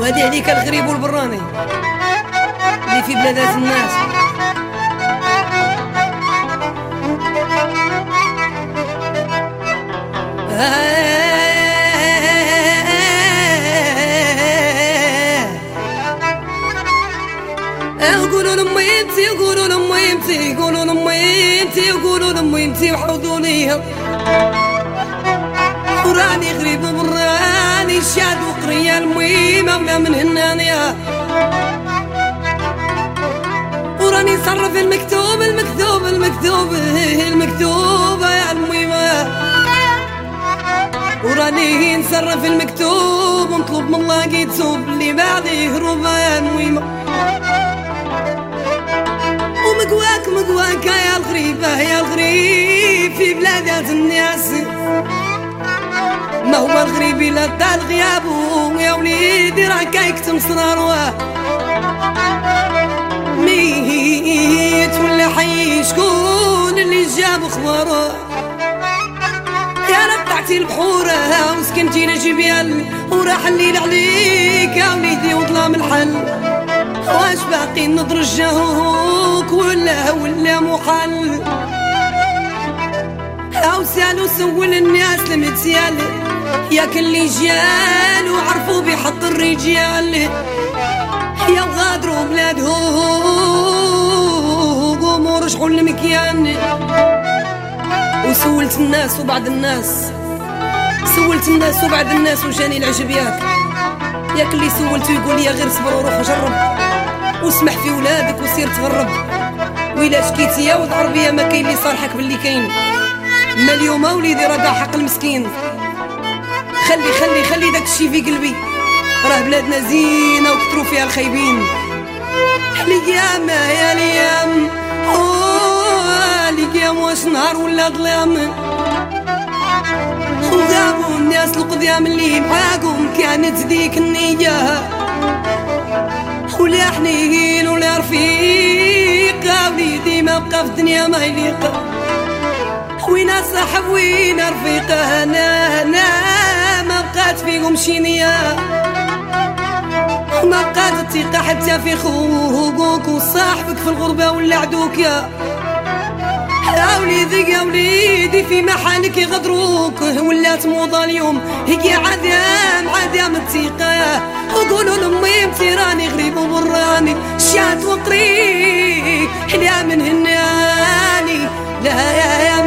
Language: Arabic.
وهذه عليك الغريب والبراني اللي في بلادات الناس. يقولوا لامي انتي، يقولوا لامي انتي، يقولوا لامي انتي، يقولوا لامي انتي وحوضوا ليها وراني غريب وبراني شاد وقريه المهمه ولا من هنانيا وراني نصرف المكتوب المكتوب المكتوب المكتوب يا المهمه وراني نصرف المكتوب ونطلب من الله يتوب اللي بعدي هروبه يا المهمه ومقواك مقواك يا الغريبه يا الغريب في بلادات الناس. ما هو الغريب إلا طال غيابه يا وليدي راه كيكتم صراره ميت ولا حي شكون اللي جاب خباره يا ربعتي البحوره وسكنتي لجبال وراح الليل عليك يا وليدي وظلام الحل واش باقي نضرجهوك ولا محل أو سالو سول الناس المتيال ياك اللي جال وعرفوا بحط الرجال يا غادروا بلادهم قوموا رجعوا للمكيان. وسولت الناس وبعد الناس سولت الناس وبعد الناس وجاني العجب ياك اللي سولته يقول لي غير صبر وروح وجرب واسمح في ولادك وسير تغرب وإلا شكيتي يا ولد عربيه ما كاين اللي صالحك باللي كاين ما اليوم وليدي راه قاع حق المسكين. خلي داك الشي في قلبي راه بلادنا زينه وكثروا فيها الخايبين. الايام يا الايام الايام واش نهار ولا ظلام وغابوا الناس القدام اللي معاكم كانت ذيك النيه ولا حنين ولا رفيق وليدي ما بقى في الدنيا ما يليق وين صاحب وين رفيق انا ما بقات فيكم شينيه ما بقات الثقه حتى في خوك وصاحبك في الغربه ولا عدوك يا وليدي في محلك يغدروك ولات موضه اليوم هي عدم الثقه وقولوا لامي انتي راني غريب وبراني شات وقري لا من هناني لا يا